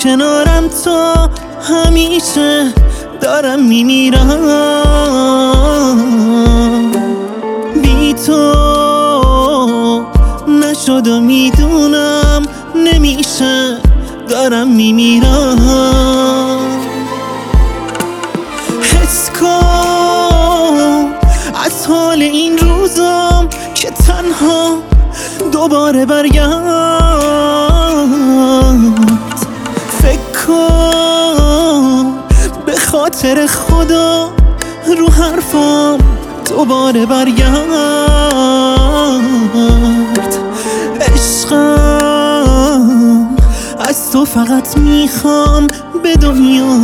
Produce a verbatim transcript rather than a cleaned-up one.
کنارم تا همیشه دارم میمیرم. بی تو نشد و میدونم نمیشه دارم میمیرم. حس کن از حال این روزم که تنها دوباره برگرد. فکر کن به خاطر خدا رو حرفم دوباره برگرد. عشقم از تو فقط میخوام به دنیا